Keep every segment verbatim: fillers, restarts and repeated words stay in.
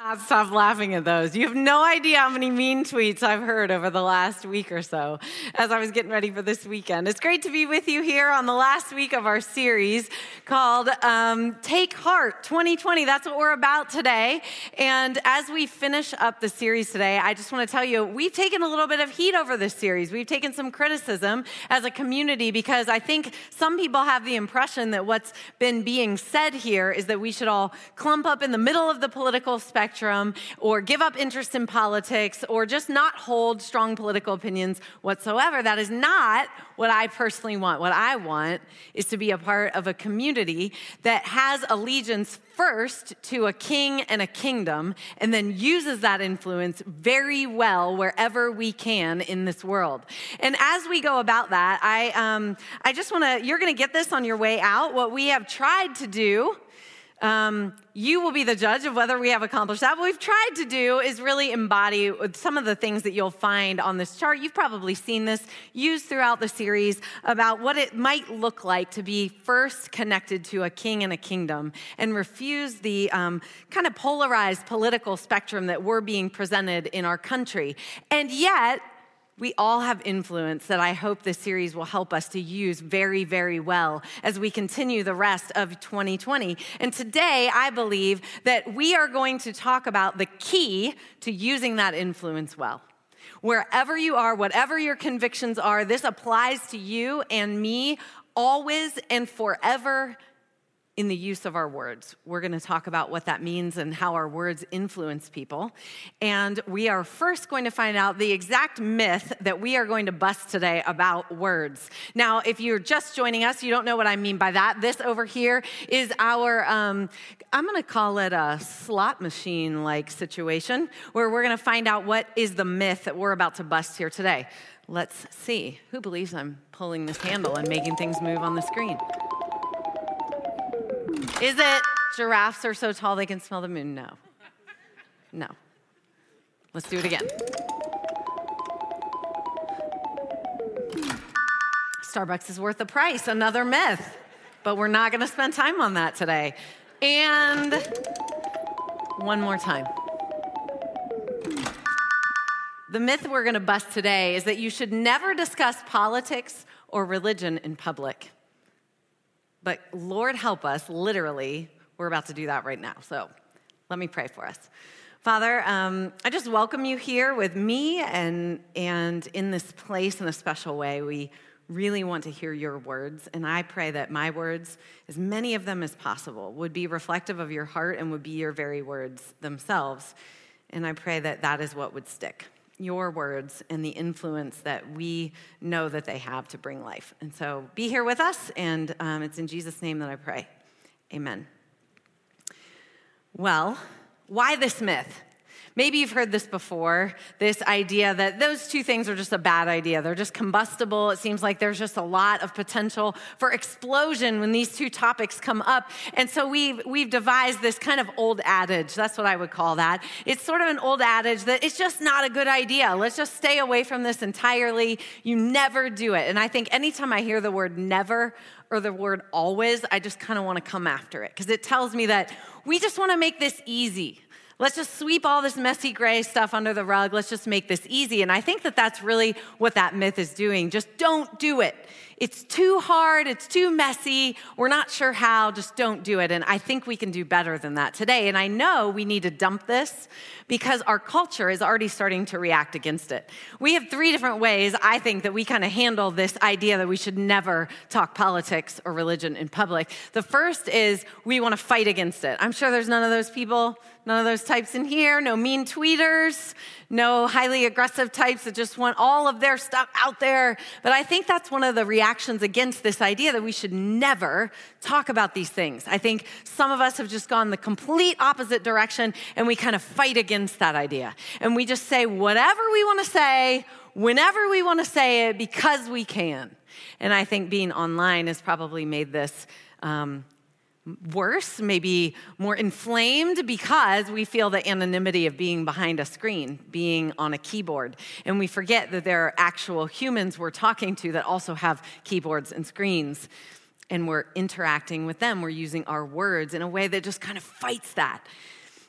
I'll stop laughing at those. You have no idea how many mean tweets I've heard over the last week or so as I was getting ready for this weekend. It's great to be with you here on the last week of our series called um, Take Heart twenty twenty. That's what we're about today. And as we finish up the series today, I just want to tell you, we've taken a little bit of heat over this series. We've taken some criticism as a community because I think some people have the impression that what's been being said here is that we should all clump up in the middle of the political spectrum or give up interest in politics or just not hold strong political opinions whatsoever. That is not what I personally want. What I want is to be a part of a community that has allegiance first to a king and a kingdom and then uses that influence very well wherever we can in this world. And as we go about that, I um, I just want to, you're going to get this on your way out. What we have tried to do, Um, you will be the judge of whether we have accomplished that. What we've tried to do is really embody some of the things that you'll find on this chart. You've probably seen this used throughout the series about what it might look like to be first connected to a king and a kingdom and refuse the um, kind of polarized political spectrum that we're being presented in our country. And yet, we all have influence that I hope this series will help us to use very, very well as we continue the rest of twenty twenty. And today, I believe that we are going to talk about the key to using that influence well. Wherever you are, whatever your convictions are, this applies to you and me always and forever. In the use of our words. We're going to talk about what that means and how our words influence people. And we are first going to find out the exact myth that we are going to bust today about words. Now, if you're just joining us, you don't know what I mean by that. This over here is our, um, I'm going to call it a slot machine-like situation where we're going to find out what is the myth that we're about to bust here today. Let's see. Who believes I'm pulling this handle and making things move on the screen? Is it giraffes are so tall they can smell the moon? No. No. Let's do it again. Starbucks is worth the price, another myth. But we're not going to spend time on that today. And one more time. The myth we're going to bust today is that you should never discuss politics or religion in public. But Lord help us, literally, we're about to do that right now. So let me pray for us. Father, um, I just welcome you here with me and, and in this place in a special way. We really want to hear your words, and I pray that my words, as many of them as possible, would be reflective of your heart and would be your very words themselves. And I pray that that is what would stick. Your words and the influence that we know that they have to bring life. And so be here with us, and um, it's in Jesus' name that I pray. Amen. Well, why this myth? Maybe you've heard this before, this idea that those two things are just a bad idea. They're just combustible. It seems like there's just a lot of potential for explosion when these two topics come up. And so we've, we've devised this kind of old adage. That's what I would call that. It's sort of an old adage that it's just not a good idea. Let's just stay away from this entirely. You never do it. And I think anytime I hear the word never or the word always, I just kind of want to come after it because it tells me that we just want to make this easy. Let's just sweep all this messy gray stuff under the rug. Let's just make this easy. And I think that that's really what that myth is doing. Just don't do it. It's too hard. It's too messy. We're not sure how. Just don't do it. And I think we can do better than that today. And I know we need to dump this because our culture is already starting to react against it. We have three different ways, I think, that we kind of handle this idea that we should never talk politics or religion in public. The first is we want to fight against it. I'm sure there's none of those people, none of those types in here, no mean tweeters, no highly aggressive types that just want all of their stuff out there. But I think that's one of the reactions against this idea that we should never talk about these things. I think some of us have just gone the complete opposite direction and we kind of fight against that idea. And we just say whatever we want to say, whenever we want to say it, because we can. And I think being online has probably made this um, worse, maybe more inflamed because we feel the anonymity of being behind a screen, being on a keyboard. And we forget that there are actual humans we're talking to that also have keyboards and screens. And we're interacting with them. We're using our words in a way that just kind of fights that.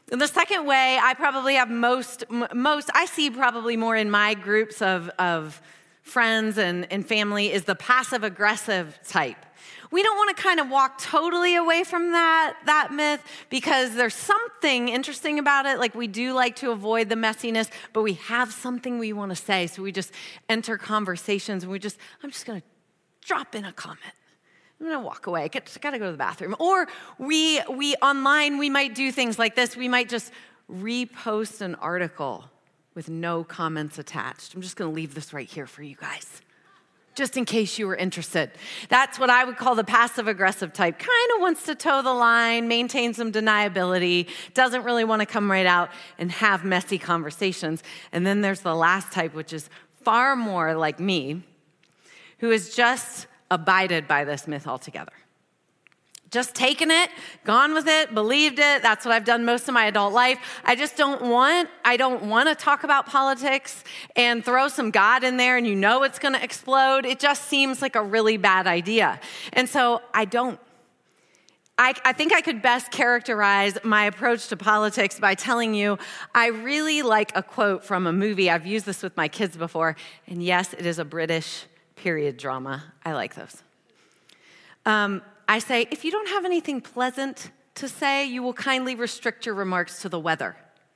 And the second way I probably have most, most I see probably more in my groups of, of friends and, and family is the passive-aggressive type. We don't want to kind of walk totally away from that, that myth because there's something interesting about it. Like we do like to avoid the messiness, but we have something we want to say. So we just enter conversations and we just, I'm just going to drop in a comment. I'm going to walk away. I got to go to the bathroom. Or we, we online, we might do things like this. We might just repost an article with no comments attached. I'm just going to leave this right here for you guys, just in case you were interested. That's what I would call the passive-aggressive type. Kind of wants to toe the line, maintain some deniability, doesn't really want to come right out and have messy conversations. And then there's the last type, which is far more like me, who is just abided by this myth altogether. Just taken it, gone with it, believed it. That's what I've done most of my adult life. I just don't want, I don't want to talk about politics and throw some God in there and you know it's going to explode. It just seems like a really bad idea. And so I don't. I, I think I could best characterize my approach to politics by telling you I really like a quote from a movie. I've used this with my kids before. And yes, it is a British period drama. I like those. Um, I say, if you don't have anything pleasant to say, you will kindly restrict your remarks to the weather.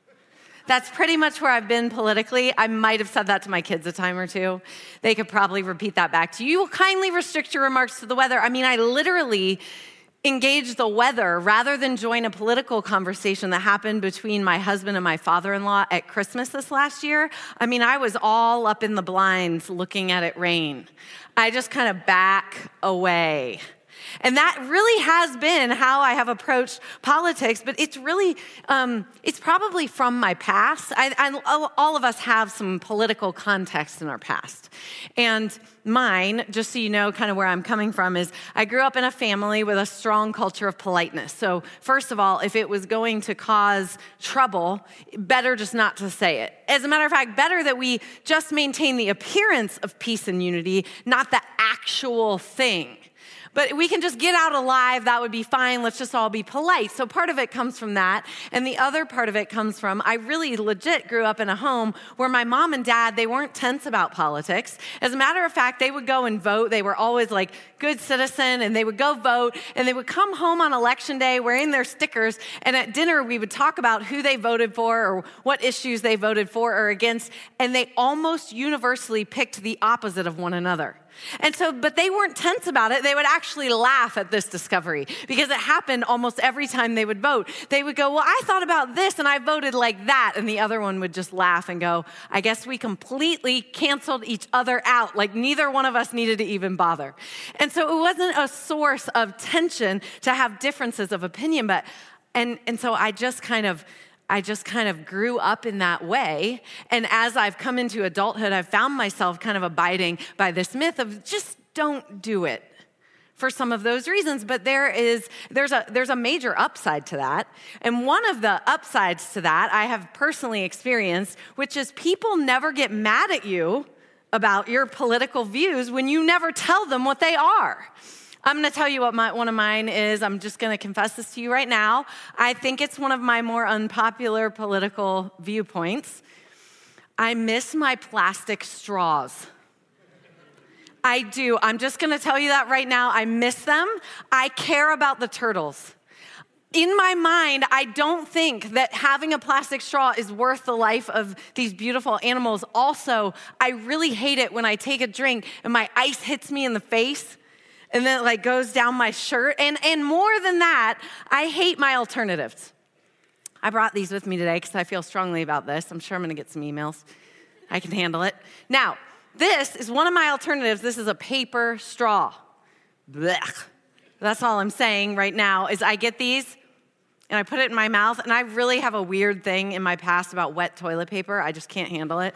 That's pretty much where I've been politically. I might have said that to my kids a time or two. They could probably repeat that back to you. You will kindly restrict your remarks to the weather. I mean, I literally engage the weather rather than join a political conversation that happened between my husband and my father-in-law at Christmas this last year. I mean, I was all up in the blinds looking at it rain. I just kind of back away. And that really has been how I have approached politics, but it's really, um, it's probably from my past. I, I, all of us have some political context in our past. And mine, just so you know kind of where I'm coming from, is I grew up in a family with a strong culture of politeness. So first of all, if it was going to cause trouble, better just not to say it. As a matter of fact, better that we just maintain the appearance of peace and unity, not the actual thing. But we can just get out alive, that would be fine. Let's just all be polite. So part of it comes from that. And the other part of it comes from, I really legit grew up in a home where my mom and dad, they weren't tense about politics. As a matter of fact, they would go and vote. They were always like good citizen and they would go vote and they would come home on election day wearing their stickers. And at dinner, we would talk about who they voted for or what issues they voted for or against. And they almost universally picked the opposite of one another. And so, but they weren't tense about it. They would actually laugh at this discovery because it happened almost every time they would vote. They would go, well, I thought about this and I voted like that. And the other one would just laugh and go, I guess we completely canceled each other out. Like neither one of us needed to even bother. And so it wasn't a source of tension to have differences of opinion. But, and, and so I just kind of, I just kind of grew up in that way. And as I've come into adulthood, I've found myself kind of abiding by this myth of just don't do it for some of those reasons. But there is, there's a, there's a major upside to that. And one of the upsides to that I have personally experienced, which is people never get mad at you about your political views when you never tell them what they are. I'm going to tell you what my, one of mine is. I'm just going to confess this to you right now. I think it's one of my more unpopular political viewpoints. I miss my plastic straws. I do. I'm just going to tell you that right now. I miss them. I care about the turtles. In my mind, I don't think that having a plastic straw is worth the life of these beautiful animals. Also, I really hate it when I take a drink and my ice hits me in the face. And then it like goes down my shirt. And, and more than that, I hate my alternatives. I brought these with me today because I feel strongly about this. I'm sure I'm going to get some emails. I can handle it. Now, this is one of my alternatives. This is a paper straw. Blech. That's all I'm saying right now is I get these and I put it in my mouth. And I really have a weird thing in my past about wet toilet paper. I just can't handle it.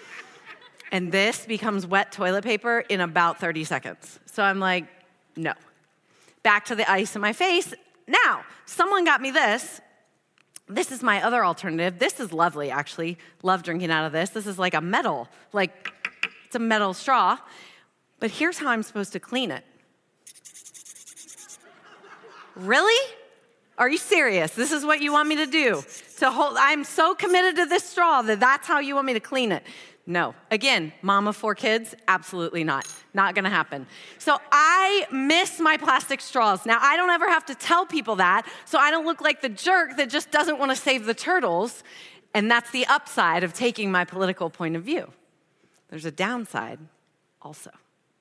And this becomes wet toilet paper in about thirty seconds. So I'm like, no. Back to the ice in my face. Now, someone got me this. This is my other alternative. This is lovely, actually. Love drinking out of this. This is like a metal, like it's a metal straw. But here's how I'm supposed to clean it. Really? Are you serious? This is what you want me to do? to hold, I'm so committed to this straw that that's how you want me to clean it. No. Again, mom of four kids, absolutely not. Not gonna happen. So I miss my plastic straws. Now, I don't ever have to tell people that, so I don't look like the jerk that just doesn't wanna save the turtles. And that's the upside of taking my political point of view. There's a downside also.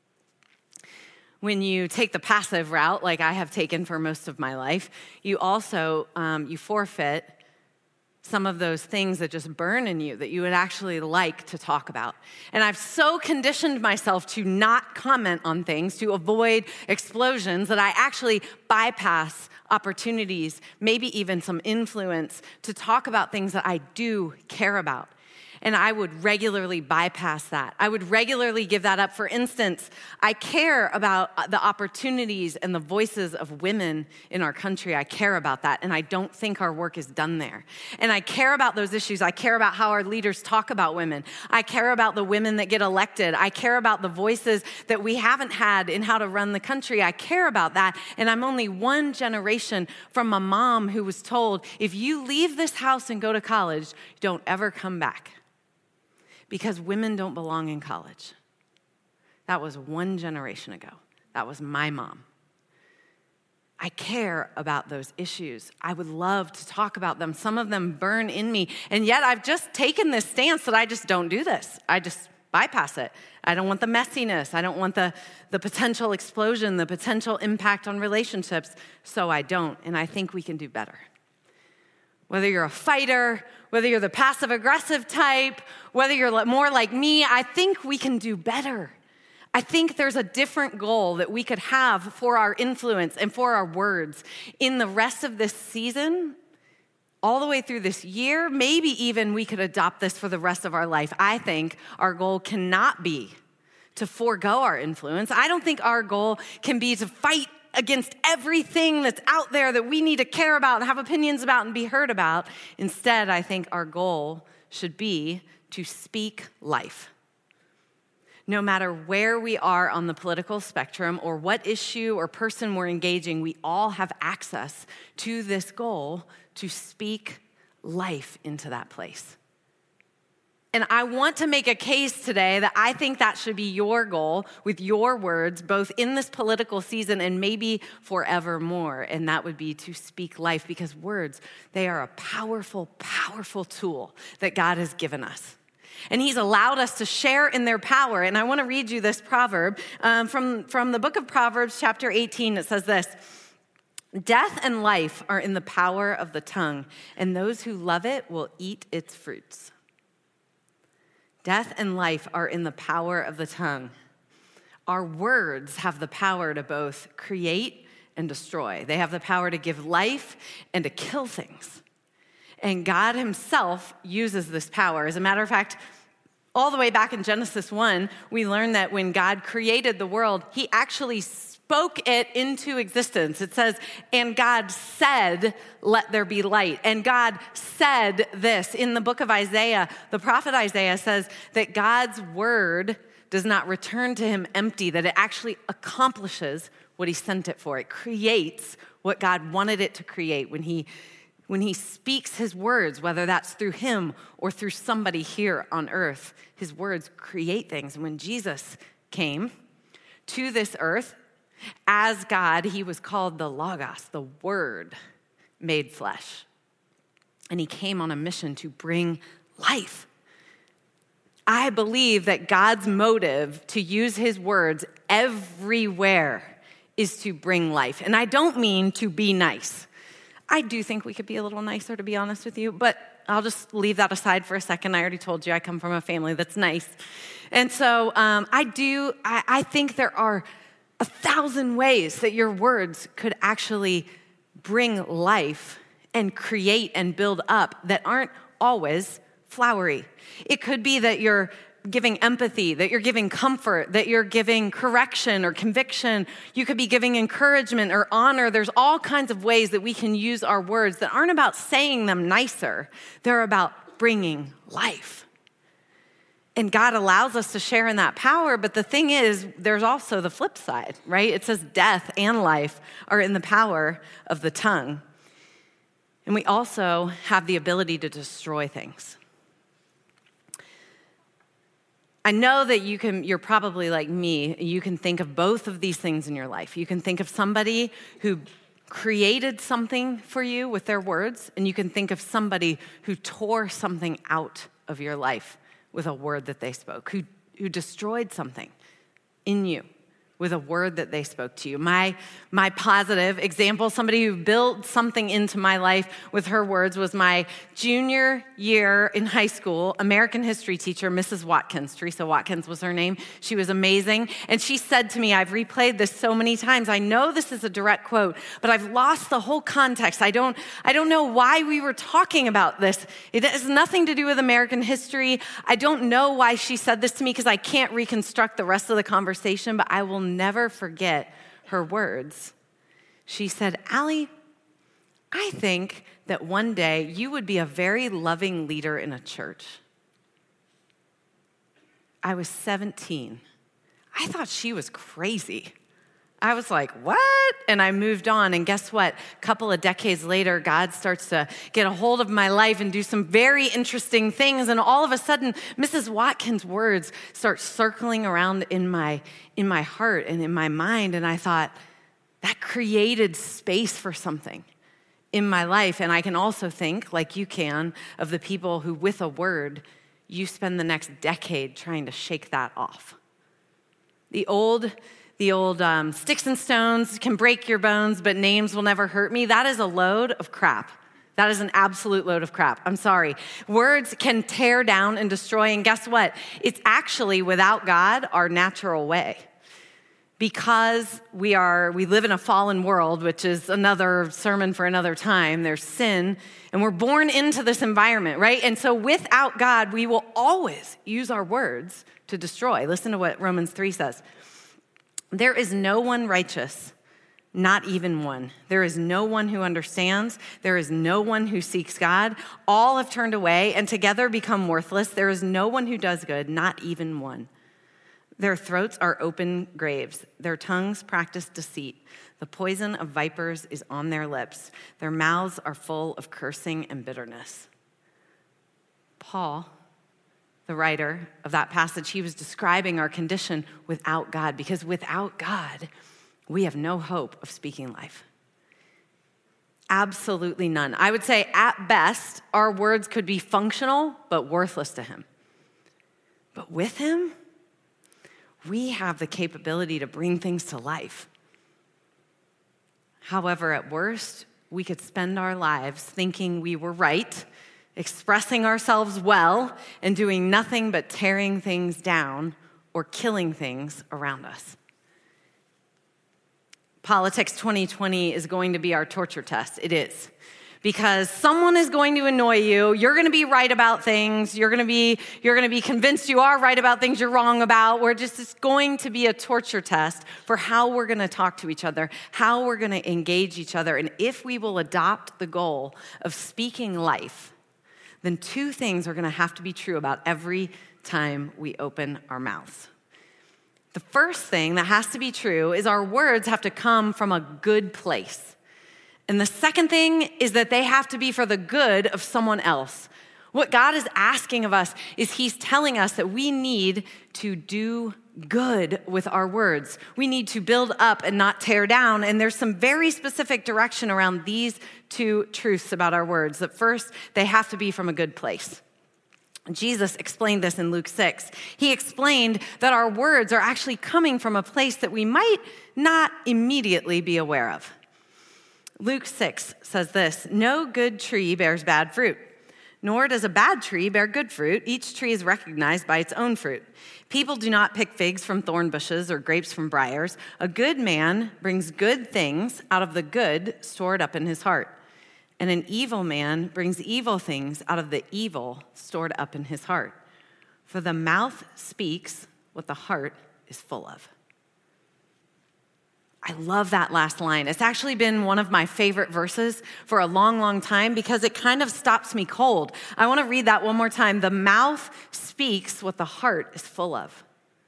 When you take the passive route, like I have taken for most of my life, you also, um, you forfeit some of those things that just burn in you that you would actually like to talk about. And I've so conditioned myself to not comment on things, to avoid explosions, that I actually bypass opportunities, maybe even some influence, to talk about things that I do care about. And I would regularly bypass that. I would regularly give that up. For instance, I care about the opportunities and the voices of women in our country. I care about that, and I don't think our work is done there. And I care about those issues. I care about how our leaders talk about women. I care about the women that get elected. I care about the voices that we haven't had in how to run the country. I care about that, and I'm only one generation from a mom who was told, if you leave this house and go to college, don't ever come back. Because women don't belong in college. That was one generation ago. That was my mom. I care about those issues. I would love to talk about them. Some of them burn in me. And yet I've just taken this stance that I just don't do this. I just bypass it. I don't want the messiness. I don't want the, the potential explosion, the potential impact on relationships. So I don't. And I think we can do better. Whether you're a fighter, whether you're the passive-aggressive type, whether you're more like me, I think we can do better. I think there's a different goal that we could have for our influence and for our words in the rest of this season, all the way through this year. Maybe even we could adopt this for the rest of our life. I think our goal cannot be to forego our influence. I don't think our goal can be to fight against everything that's out there that we need to care about and have opinions about and be heard about. Instead, I think our goal should be to speak life. No matter where we are on the political spectrum or what issue or person we're engaging, we all have access to this goal to speak life into that place. And I want to make a case today that I think that should be your goal with your words, both in this political season and maybe forevermore. And that would be to speak life, because words, they are a powerful, powerful tool that God has given us. And he's allowed us to share in their power. And I want to read you this proverb um, from, from the book of Proverbs, chapter eighteen. It says this: death and life are in the power of the tongue, and those who love it will eat its fruits. Death and life are in the power of the tongue. Our words have the power to both create and destroy. They have the power to give life and to kill things. And God himself uses this power. As a matter of fact, all the way back in Genesis one, we learn that when God created the world, he actually spoke it into existence. It says, and God said, let there be light. And God said this. In the book of Isaiah, the prophet Isaiah says that God's word does not return to him empty, that it actually accomplishes what he sent it for. It creates what God wanted it to create when he When he speaks his words, whether that's through him or through somebody here on earth, his words create things. And when Jesus came to this earth as God, he was called the Logos, the Word made flesh. And he came on a mission to bring life. I believe that God's motive to use his words everywhere is to bring life. And I don't mean to be nice. I do think we could be a little nicer, to be honest with you, but I'll just leave that aside for a second. I already told you I come from a family that's nice. And so um, I do, I, I think there are a thousand ways that your words could actually bring life and create and build up that aren't always flowery. It could be that you're giving empathy, that you're giving comfort, that you're giving correction or conviction. You could be giving encouragement or honor. There's all kinds of ways that we can use our words that aren't about saying them nicer. They're about bringing life. And God allows us to share in that power, but the thing is, there's also the flip side, right? It says death and life are in the power of the tongue. And we also have the ability to destroy things. I know that you can, you're probably like me, you can think of both of these things in your life. You can think of somebody who created something for you with their words, and you can think of somebody who tore something out of your life with a word that they spoke, who, who destroyed something in you with a word that they spoke to you. My, my positive example, somebody who built something into my life with her words, was my junior year in high school American history teacher, Missus Watkins. Teresa Watkins was her name. She was amazing. And she said to me, I've replayed this so many times. I know this is a direct quote, but I've lost the whole context. I don't, I don't know why we were talking about this. It has nothing to do with American history. I don't know why she said this to me because I can't reconstruct the rest of the conversation, but I will never forget her words. She said, Allie, I think that one day you would be a very loving leader in a church. I was seventeen. I thought she was crazy. I was like, what? And I moved on. And guess what? A couple of decades later, God starts to get a hold of my life and do some very interesting things. And all of a sudden, Missus Watkins' words start circling around in my, in my heart and in my mind. And I thought, that created space for something in my life. And I can also think, like you can, of the people who, with a word, you spend the next decade trying to shake that off. The old... The old um, sticks and stones can break your bones, but names will never hurt me. That is a load of crap. That is an absolute load of crap. I'm sorry. Words can tear down and destroy, and guess what? It's actually, without God, our natural way. Because we are, we live in a fallen world, which is another sermon for another time. There's sin, and we're born into this environment, right? And so without God, we will always use our words to destroy. Listen to what Romans three says. There is no one righteous, not even one. There is no one who understands. There is no one who seeks God. All have turned away and together become worthless. There is no one who does good, not even one. Their throats are open graves. Their tongues practice deceit. The poison of vipers is on their lips. Their mouths are full of cursing and bitterness. Paul, the writer of that passage, he was describing our condition without God, because without God, we have no hope of speaking life. Absolutely none. I would say at best, our words could be functional, but worthless to him. But with him, we have the capability to bring things to life. However, at worst, we could spend our lives thinking we were right, expressing ourselves well, and doing nothing but tearing things down or killing things around us. Politics twenty twenty is going to be our torture test. It is. Because someone is going to annoy you. You're going to be right about things. You're going to be, you're going to be convinced you are right about things you're wrong about. We're just, it's going to be a torture test for how we're going to talk to each other, how we're going to engage each other. And if we will adopt the goal of speaking life, then two things are going to have to be true about every time we open our mouths. The first thing that has to be true is our words have to come from a good place. And the second thing is that they have to be for the good of someone else. What God is asking of us is he's telling us that we need to do good with our words. We need to build up and not tear down. And there's some very specific direction around these two truths about our words. That first, they have to be from a good place. Jesus explained this in Luke six. He explained that our words are actually coming from a place that we might not immediately be aware of. Luke six says this, "No good tree bears bad fruit, nor does a bad tree bear good fruit. Each tree is recognized by its own fruit. People do not pick figs from thorn bushes or grapes from briars. A good man brings good things out of the good stored up in his heart. And an evil man brings evil things out of the evil stored up in his heart. For the mouth speaks what the heart is full of." I love that last line. It's actually been one of my favorite verses for a long, long time because it kind of stops me cold. I want to read that one more time. The mouth speaks what the heart is full of.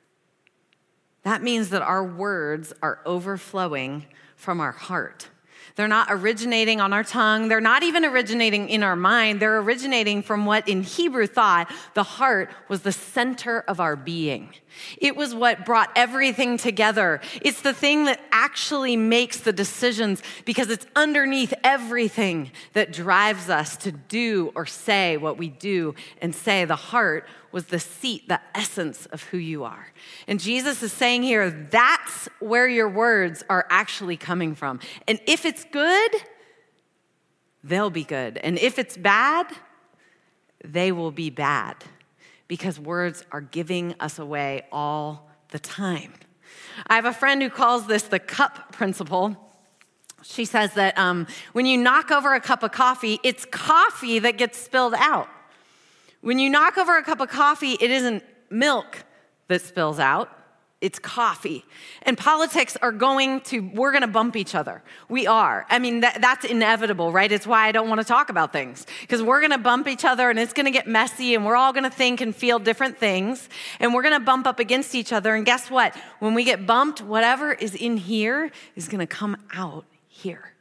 That means that our words are overflowing from our heart. They're not originating on our tongue. They're not even originating in our mind. They're originating from what in Hebrew thought the heart was the center of our being. It was what brought everything together. It's the thing that actually makes the decisions because it's underneath everything that drives us to do or say what we do and say. The heart was the seat, the essence of who you are. And Jesus is saying here, that's where your words are actually coming from. And if it's good, they'll be good. And if it's bad, they will be bad. Because words are giving us away all the time. I have a friend who calls this the cup principle. She says that um, when you knock over a cup of coffee, it's coffee that gets spilled out. When you knock over a cup of coffee, it isn't milk that spills out. It's coffee. And politics are going to, we're going to bump each other. We are. I mean, that, that's inevitable, right? It's why I don't want to talk about things. Because we're going to bump each other and it's going to get messy and we're all going to think and feel different things. And we're going to bump up against each other. And guess what? When we get bumped, whatever is in here is going to come out here.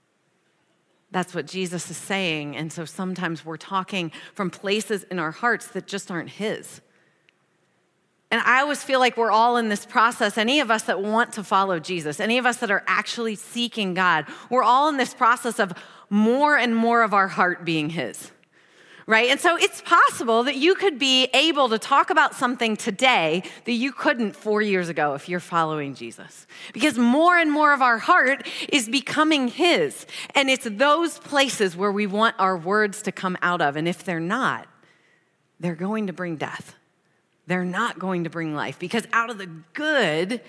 That's what Jesus is saying. And so sometimes we're talking from places in our hearts that just aren't his. And I always feel like we're all in this process, any of us that want to follow Jesus, any of us that are actually seeking God, we're all in this process of more and more of our heart being his, right? And so it's possible that you could be able to talk about something today that you couldn't four years ago if you're following Jesus. Because more and more of our heart is becoming his. And it's those places where we want our words to come out of. And if they're not, they're going to bring death. They're not going to bring life because out of the good,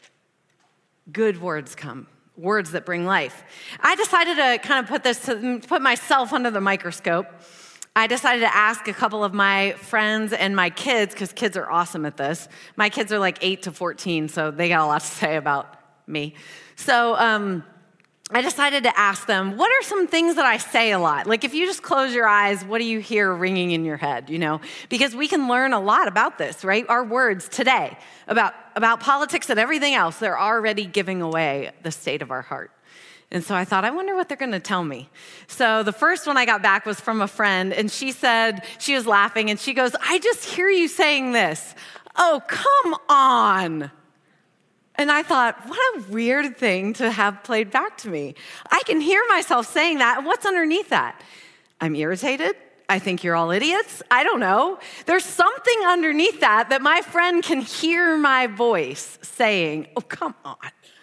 good words come, words that bring life. I decided to kind of put this, to put myself under the microscope. I decided to ask a couple of my friends and my kids, because kids are awesome at this. My kids are like eight to fourteen, so they got a lot to say about me. So um, I decided to ask them, what are some things that I say a lot? Like if you just close your eyes, what do you hear ringing in your head, you know? Because we can learn a lot about this, right? Our words today about, about politics and everything else, they're already giving away the state of our heart. And so I thought, I wonder what they're going to tell me. So the first one I got back was from a friend, and she said, she was laughing, and she goes, I just hear you saying this. Oh, come on. And I thought, what a weird thing to have played back to me. I can hear myself saying that. What's underneath that? I'm irritated. I think you're all idiots. I don't know. There's something underneath that that my friend can hear my voice saying, oh, come on.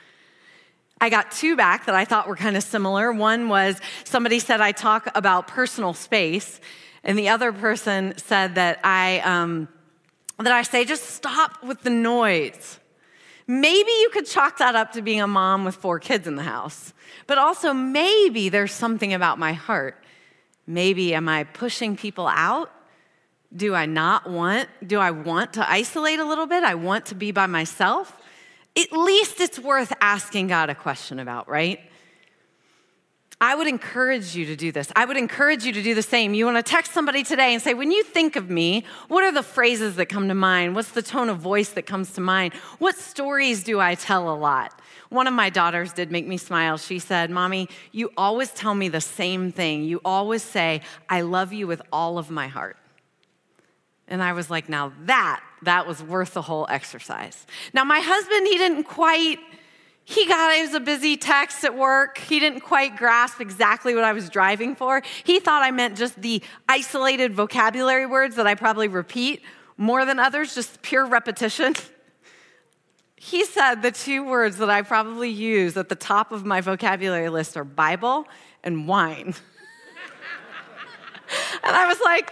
I got two back that I thought were kind of similar. One was somebody said I talk about personal space, and the other person said that I um, that I say just stop with the noise. Maybe you could chalk that up to being a mom with four kids in the house. But also maybe there's something about my heart. Maybe am I pushing people out? Do I not want, do I want to isolate a little bit? I want to be by myself? At least it's worth asking God a question about, right? I would encourage you to do this. I would encourage you to do the same. You want to text somebody today and say, when you think of me, what are the phrases that come to mind? What's the tone of voice that comes to mind? What stories do I tell a lot? One of my daughters did make me smile. She said, Mommy, you always tell me the same thing. You always say, I love you with all of my heart. And I was like, now that, that was worth the whole exercise. Now my husband, he didn't quite... He got, it was a busy text at work. He didn't quite grasp exactly what I was driving for. He thought I meant just the isolated vocabulary words that I probably repeat more than others, just pure repetition. He said the two words that I probably use at the top of my vocabulary list are Bible and wine. And I was like,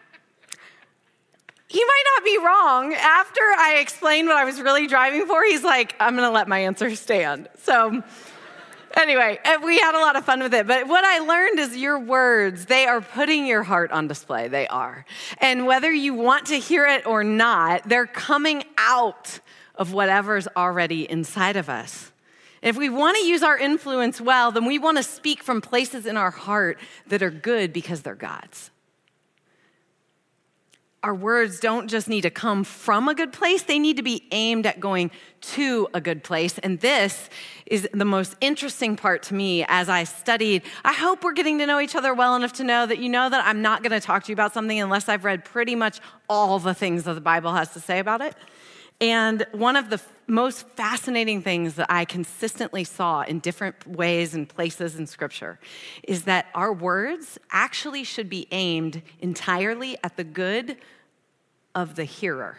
he might not be wrong. After I explained what I was really driving for, he's like, I'm going to let my answer stand. So anyway, we had a lot of fun with it. But what I learned is your words, they are putting your heart on display. They are. And whether you want to hear it or not, they're coming out of whatever's already inside of us. If we want to use our influence well, then we want to speak from places in our heart that are good because they're God's. our words don't just need to come from a good place, they need to be aimed at going to a good place. And this is the most interesting part to me as I studied. I hope we're getting to know each other well enough to know that you know that I'm not going to talk to you about something unless I've read pretty much all the things that the Bible has to say about it. And one of the most fascinating things that I consistently saw in different ways and places in Scripture is that our words actually should be aimed entirely at the good of the hearer,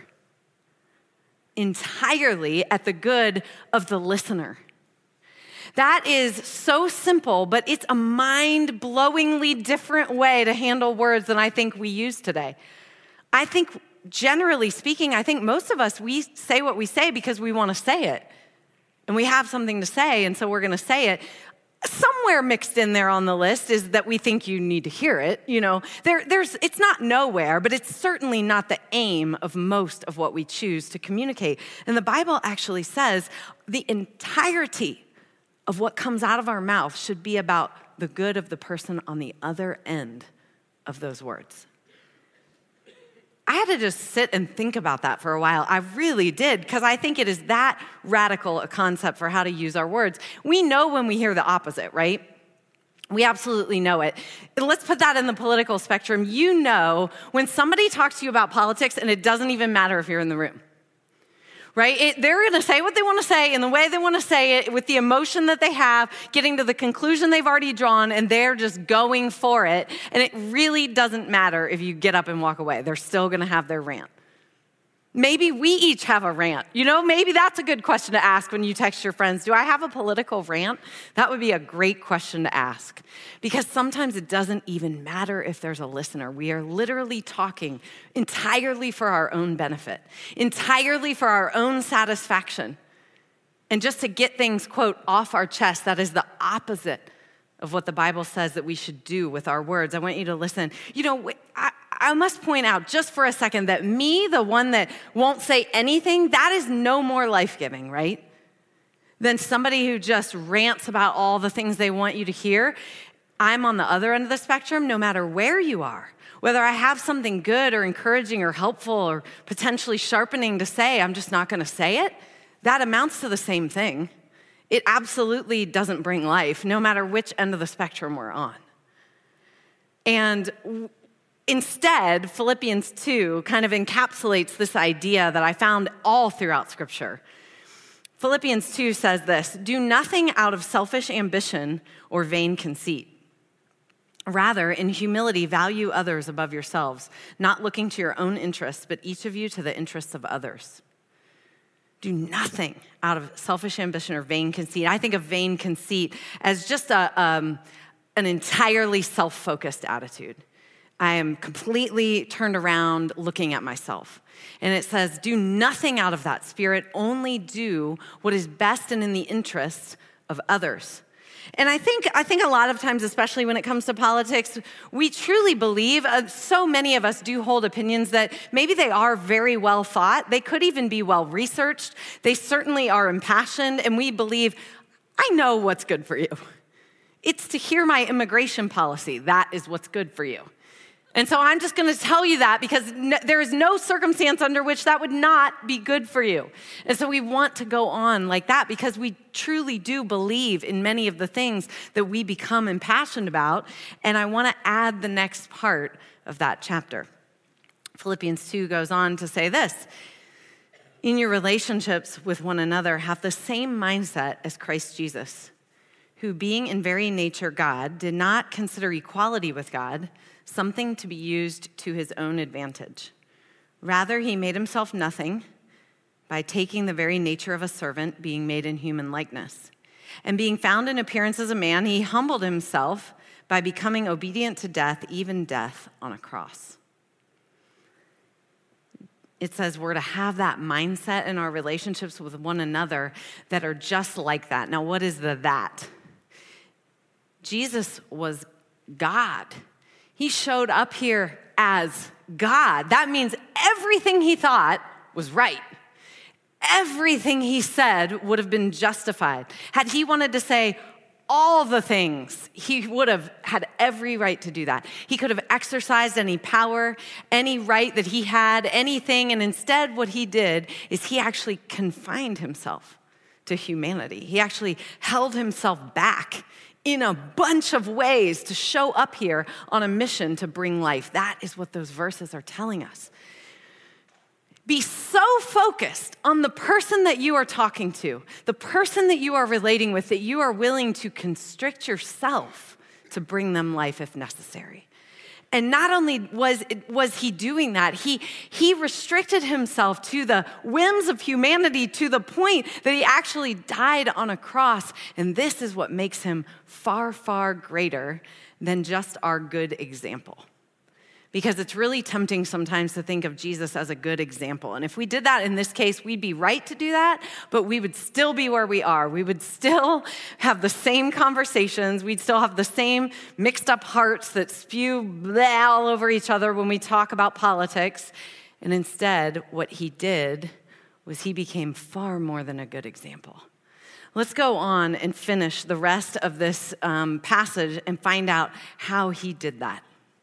entirely at the good of the listener. That is so simple, but it's a mind-blowingly different way to handle words than I think we use today. I think generally speaking, I think most of us, we say what we say because we want to say it. And we have something to say, and so we're going to say it. Somewhere mixed in there on the list is that we think you need to hear it. You know, there, there's, it's not nowhere, but it's certainly not the aim of most of what we choose to communicate. And the Bible actually says the entirety of what comes out of our mouth should be about the good of the person on the other end of those words. I had to just sit and think about that for a while. I really did, because I think it is that radical a concept for how to use our words. We know when we hear the opposite, right? We absolutely know it. Let's put that in the political spectrum. You know when somebody talks to you about politics and it doesn't even matter if you're in the room. Right? It, they're going to say what they want to say in the way they want to say it, with the emotion that they have, getting to the conclusion they've already drawn, and they're just going for it. And it really doesn't matter if you get up and walk away. They're still going to have their rant. Maybe we each have a rant. You know, maybe that's a good question to ask when you text your friends. Do I have a political rant? That would be a great question to ask, because sometimes it doesn't even matter if there's a listener. We are literally talking entirely for our own benefit, entirely for our own satisfaction. And just to get things, quote, off our chest, that is the opposite of what the Bible says that we should do with our words. I want you to listen. You know, I, I must point out just for a second that me, the one that won't say anything, that is no more life-giving, right? Than somebody who just rants about all the things they want you to hear. I'm on the other end of the spectrum, no matter where you are. Whether I have something good or encouraging or helpful or potentially sharpening to say, I'm just not going to say it. That amounts to the same thing. It absolutely doesn't bring life, no matter which end of the spectrum we're on. And instead, Philippians two kind of encapsulates this idea that I found all throughout Scripture. Philippians two says this: do nothing out of selfish ambition or vain conceit. Rather, in humility, value others above yourselves, not looking to your own interests, but each of you to the interests of others. Do nothing out of selfish ambition or vain conceit. I think of vain conceit as just a, um, an entirely self-focused attitude. I am completely turned around looking at myself. And it says, do nothing out of that spirit, only do what is best and in the interests of others. And I think I think a lot of times, especially when it comes to politics, we truly believe, uh, so many of us do hold opinions that maybe they are very well thought. They could even be well researched. They certainly are impassioned, and we believe, I know what's good for you. It's to hear my immigration policy. That is what's good for you. And so I'm just going to tell you that because no, there is no circumstance under which that would not be good for you. And so we want to go on like that because we truly do believe in many of the things that we become impassioned about. And I want to add the next part of that chapter. Philippians two goes on to say this: in your relationships with one another, have the same mindset as Christ Jesus, who being in very nature God, did not consider equality with God something to be used to his own advantage. Rather, he made himself nothing by taking the very nature of a servant, being made in human likeness. And being found in appearance as a man, he humbled himself by becoming obedient to death, even death on a cross. It says we're to have that mindset in our relationships with one another that are just like that. Now, what is the that? Jesus was God. He showed up here as God. That means everything he thought was right. Everything he said would have been justified. Had he wanted to say, all the things. He would have had every right to do that. He could have exercised any power, any right that he had, anything, and instead what he did is he actually confined himself to humanity. He actually held himself back in a bunch of ways to show up here on a mission to bring life. That is what those verses are telling us. Be so focused on the person that you are talking to, the person that you are relating with, that you are willing to constrict yourself to bring them life if necessary. And not only was, was he doing that, he, he restricted himself to the whims of humanity to the point that he actually died on a cross. And this is what makes him far, far greater than just our good example. Because it's really tempting sometimes to think of Jesus as a good example. And if we did that in this case, we'd be right to do that, but we would still be where we are. We would still have the same conversations. We'd still have the same mixed up hearts that spew blah all over each other when we talk about politics. And instead, what he did was he became far more than a good example. Let's go on and finish the rest of this um, passage and find out how he did that.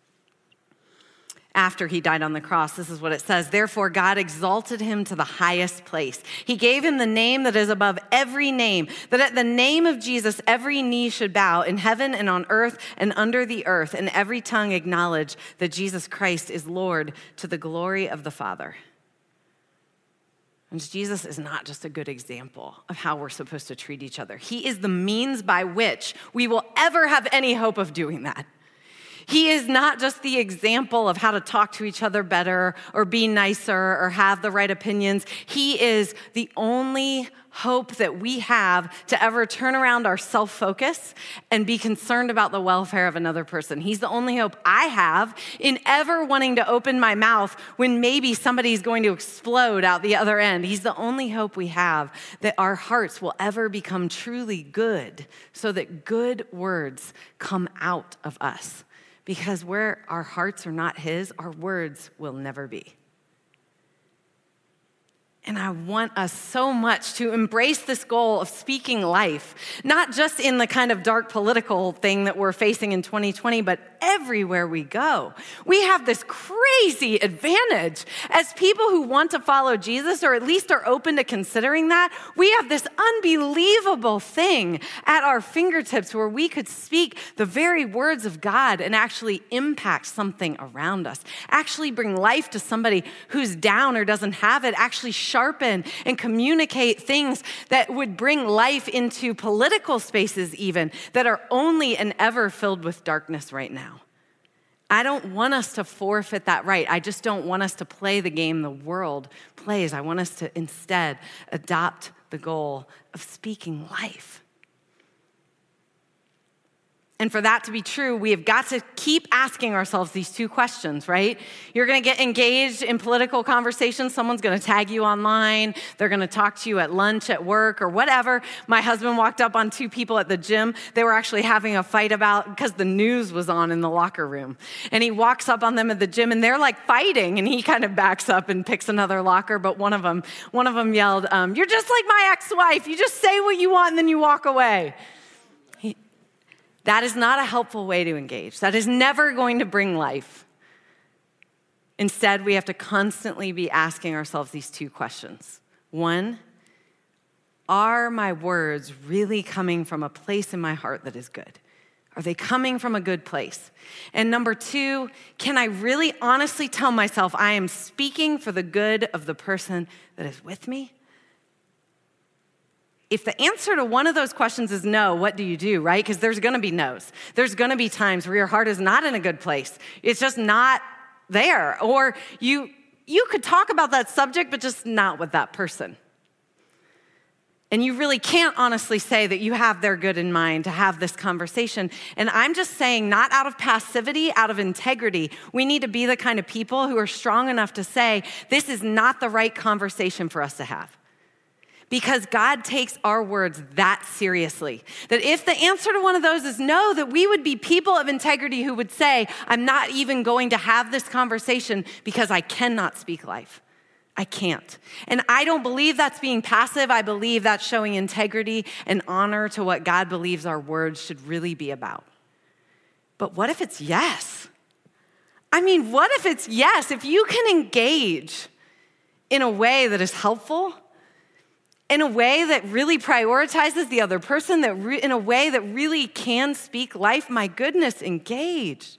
After he died on the cross, this is what it says. Therefore, God exalted him to the highest place. He gave him the name that is above every name, that at the name of Jesus, every knee should bow in heaven and on earth and under the earth, and every tongue acknowledge that Jesus Christ is Lord, to the glory of the Father. And Jesus is not just a good example of how we're supposed to treat each other. He is the means by which we will ever have any hope of doing that. He is not just the example of how to talk to each other better or be nicer or have the right opinions. He is the only hope that we have to ever turn around our self-focus and be concerned about the welfare of another person. He's the only hope I have in ever wanting to open my mouth when maybe somebody's going to explode out the other end. He's the only hope we have that our hearts will ever become truly good so that good words come out of us. Because where our hearts are not his, our words will never be. And I want us so much to embrace this goal of speaking life, not just in the kind of dark political thing that we're facing in twenty twenty, but everywhere we go. We have this crazy advantage as people who want to follow Jesus, or at least are open to considering that. We have this unbelievable thing at our fingertips where we could speak the very words of God and actually impact something around us, actually bring life to somebody who's down or doesn't have it, actually sharpen and communicate things that would bring life into political spaces even that are only and ever filled with darkness right now. I don't want us to forfeit that right. I just don't want us to play the game the world plays. I want us to instead adopt the goal of speaking life. And for that to be true, we have got to keep asking ourselves these two questions, right? You're going to get engaged in political conversations. Someone's going to tag you online. They're going to talk to you at lunch, at work, or whatever. My husband walked up on two people at the gym. They were actually having a fight about, because the news was on in the locker room. And he walks up on them at the gym, and they're like fighting. And he kind of backs up and picks another locker. But one of them, one of them yelled, um, "You're just like my ex-wife. You just say what you want, and then you walk away." That is not a helpful way to engage. That is never going to bring life. Instead, we have to constantly be asking ourselves these two questions. One, are my words really coming from a place in my heart that is good? Are they coming from a good place? And number two, can I really honestly tell myself I am speaking for the good of the person that is with me? If the answer to one of those questions is no, what do you do, right? Because there's going to be no's. There's going to be times where your heart is not in a good place. It's just not there. Or you you could talk about that subject, but just not with that person. And you really can't honestly say that you have their good in mind to have this conversation. And I'm just saying, not out of passivity, out of integrity. We need to be the kind of people who are strong enough to say, this is not the right conversation for us to have. Because God takes our words that seriously. That if the answer to one of those is no, that we would be people of integrity who would say, I'm not even going to have this conversation because I cannot speak life. I can't. And I don't believe that's being passive. I believe that's showing integrity and honor to what God believes our words should really be about. But what if it's yes? I mean, what if it's yes? If you can engage in a way that is helpful, in a way that really prioritizes the other person, that re- in a way that really can speak life, my goodness, engage.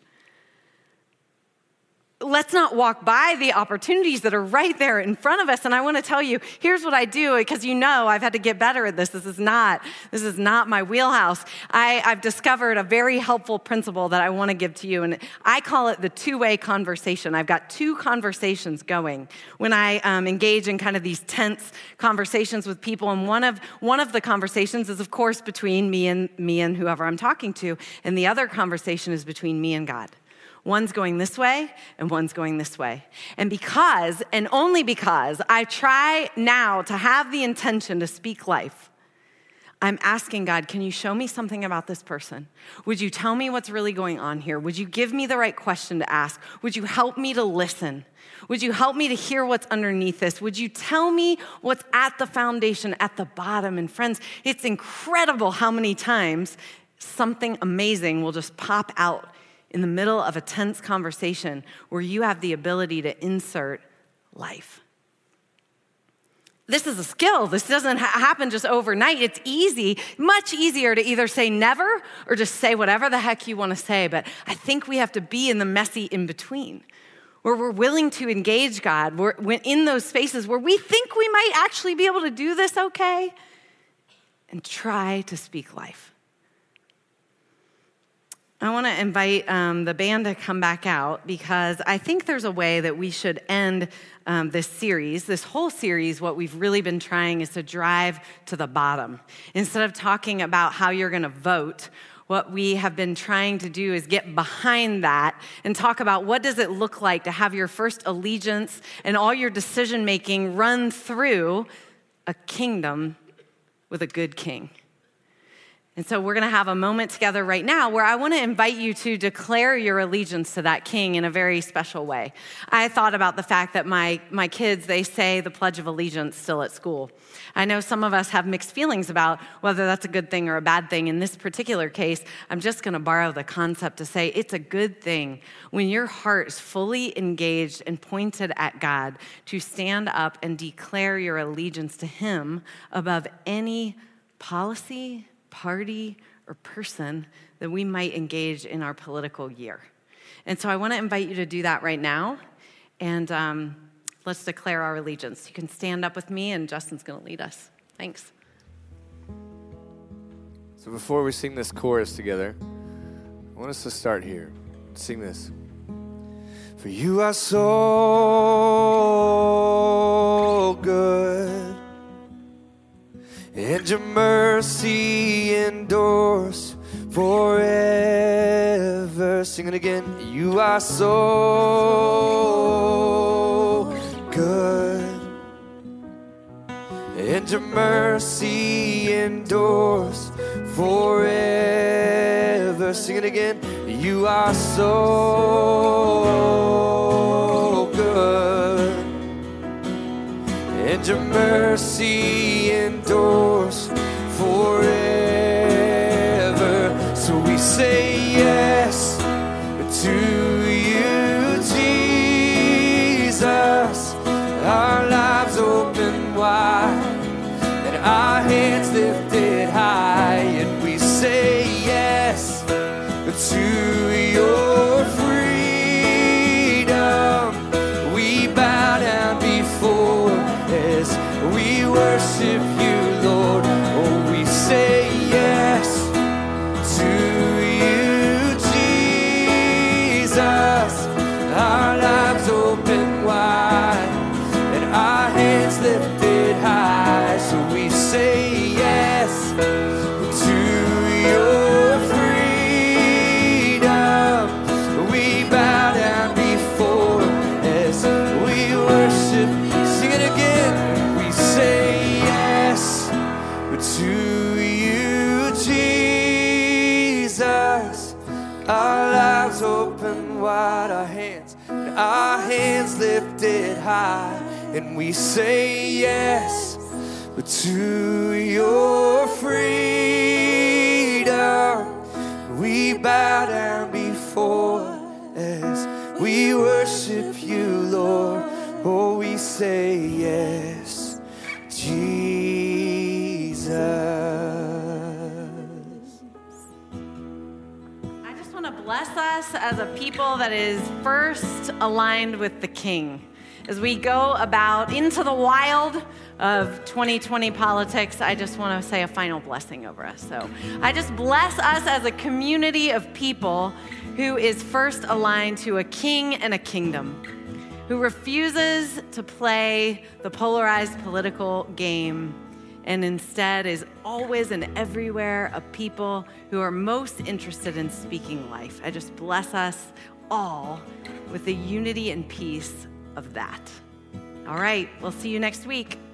Let's not walk by the opportunities that are right there in front of us. And I want to tell you, here's what I do, because you know I've had to get better at this. This is not, this is not my wheelhouse. I, I've discovered a very helpful principle that I want to give to you, and I call it the two-way conversation. I've got two conversations going when I um, engage in kind of these tense conversations with people. And one of one of the conversations is, of course, between me and me and whoever I'm talking to, and the other conversation is between me and God. One's going this way and one's going this way. And because, and only because, I try now to have the intention to speak life, I'm asking God, can you show me something about this person? Would you tell me what's really going on here? Would you give me the right question to ask? Would you help me to listen? Would you help me to hear what's underneath this? Would you tell me what's at the foundation, at the bottom? And friends, it's incredible how many times something amazing will just pop out in the middle of a tense conversation where you have the ability to insert life. This is a skill. This doesn't ha- happen just overnight. It's easy, much easier to either say never or just say whatever the heck you want to say. But I think we have to be in the messy in between, where we're willing to engage God. We're, we're in those spaces where we think we might actually be able to do this okay, and try to speak life. I want to invite um, the band to come back out, because I think there's a way that we should end um, this series. This whole series, what we've really been trying is to drive to the bottom. Instead of talking about how you're going to vote, what we have been trying to do is get behind that and talk about what does it look like to have your first allegiance and all your decision-making run through a kingdom with a good king. And so we're going to have a moment together right now where I want to invite you to declare your allegiance to that king in a very special way. I thought about the fact that my, my kids, they say the Pledge of Allegiance still at school. I know some of us have mixed feelings about whether that's a good thing or a bad thing. In this particular case, I'm just going to borrow the concept to say it's a good thing when your heart is fully engaged and pointed at God to stand up and declare your allegiance to him above any policy, party, or person that we might engage in our political year. And so I want to invite you to do that right now, and um, let's declare our allegiance. You can stand up with me, and Justin's going to lead us. Thanks. So before we sing this chorus together, I want us to start here. Sing this. For you are so good, and your mercy endures forever. Sing it again. You are so good, and your mercy endures forever. Sing it again. You are so good, and your mercy endures forever. So we say yes to you, Jesus. Our lives open wide and our hands lifted high, and we say yes to your freedom. We bow down before as we worship you, Lord. Oh, we say yes to you, Jesus. Our lives open wide and our hands lifted high. So we say yes to your freedom. We bow down before as we worship. Sing it again. We say yes to you, Jesus. Our lives open wide, our hands, our hands lifted high, and we say yes to your freedom. We bow down before as we worship you, Lord. Oh, we say yes, Jesus. I just want to bless us as a people that is first aligned with the King. As we go about into the wild of twenty twenty politics, I just want to say a final blessing over us. So I just bless us as a community of people who is first aligned to a king and a kingdom, who refuses to play the polarized political game and instead is always and everywhere a people who are most interested in speaking life. I just bless us all with the unity and peace of that. All right, we'll see you next week.